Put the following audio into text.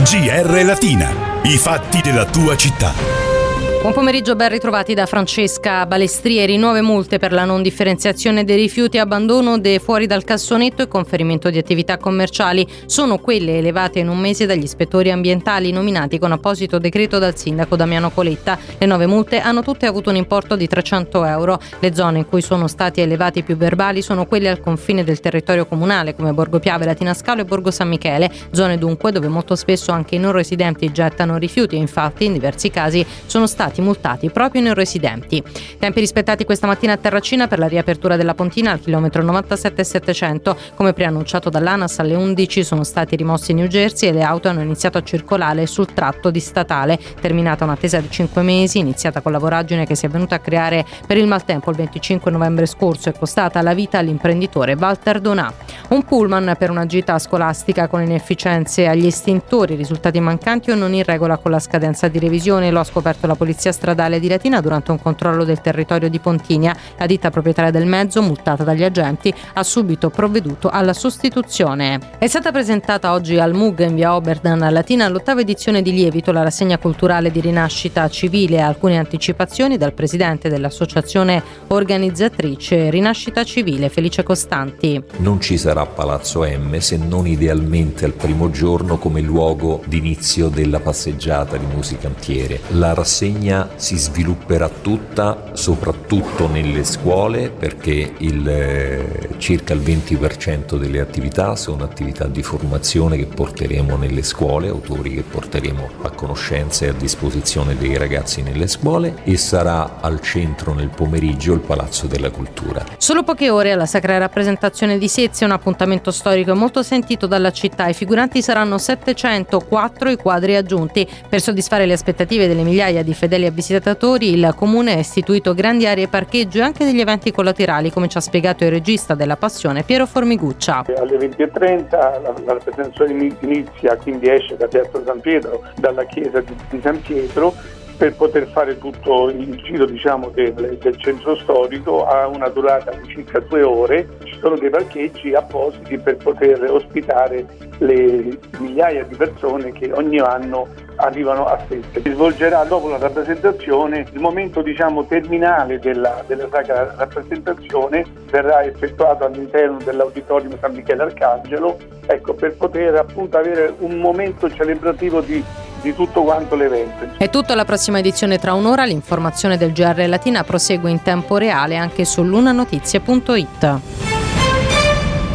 GR Latina, i fatti della tua città. Buon pomeriggio, ben ritrovati da Francesca Balestrieri. Nuove multe per la non differenziazione dei rifiuti, abbandono fuori dal cassonetto e conferimento di attività commerciali. Sono quelle elevate in un mese dagli ispettori ambientali nominati con apposito decreto dal sindaco Damiano Coletta. Le nuove multe hanno tutte avuto un importo di 300 euro. Le zone in cui sono stati elevati più verbali sono quelle al confine del territorio comunale, come Borgo Piave, Latina Scalo e Borgo San Michele. Zone dunque dove molto spesso anche i non residenti gettano rifiuti e infatti in diversi casi sono stati multati proprio i non residenti. Tempi rispettati questa mattina a Terracina per la riapertura della pontina al chilometro 97,700. Come preannunciato dall'ANAS, alle 11 sono stati rimossi in New Jersey e le auto hanno iniziato a circolare sul tratto di statale. Terminata un'attesa di 5 mesi, iniziata con la voragine che si è venuta a creare per il maltempo il 25 novembre scorso e costata la vita all'imprenditore Walter Donà. Un pullman per una gita scolastica con inefficienze agli estintori, risultati mancanti o non in regola con la scadenza di revisione. Lo ha scoperto la Polizia Stradale di Latina durante un controllo del territorio di Pontinia. La ditta proprietaria del mezzo, multata dagli agenti, ha subito provveduto alla sostituzione. È stata presentata oggi al MUG in via Oberdan a Latina l'8ª edizione di Lievito, la rassegna culturale di Rinascita Civile. Alcune anticipazioni dal presidente dell'associazione organizzatrice Rinascita Civile, Felice Costanti. Non ci sarà Palazzo M se non idealmente al primo giorno come luogo d'inizio della passeggiata di musicantiere. La rassegna si svilupperà tutta, soprattutto nelle scuole, perché circa il 20% delle attività sono attività di formazione che porteremo nelle scuole, autori che porteremo a conoscenza e a disposizione dei ragazzi nelle scuole, e sarà al centro nel pomeriggio il Palazzo della Cultura. Solo poche ore alla Sacra Rappresentazione di Sezia, un appuntamento storico molto sentito dalla città. I figuranti saranno 704 i quadri aggiunti. Per soddisfare le aspettative delle migliaia di fedeli a visitatori, il comune ha istituito grandi aree parcheggio e anche degli eventi collaterali, come ci ha spiegato il regista della Passione Piero Formiguccia. Alle 20:30 la rappresentazione inizia, quindi esce da Piazza San Pietro, dalla chiesa di San Pietro, per poter fare tutto il giro del centro storico. Ha una durata di circa 2 ore. Ci sono dei parcheggi appositi per poter ospitare le migliaia di persone che ogni anno arrivano a Sezia. Si svolgerà dopo la rappresentazione il momento terminale della Sacra Rappresentazione, verrà effettuato all'interno dell'Auditorium San Michele Arcangelo, per poter appunto avere un momento celebrativo di tutto quanto l'evento. È tutto alla prossima edizione tra un'ora. L'informazione del GR Latina prosegue in tempo reale anche su lunanotizie.it.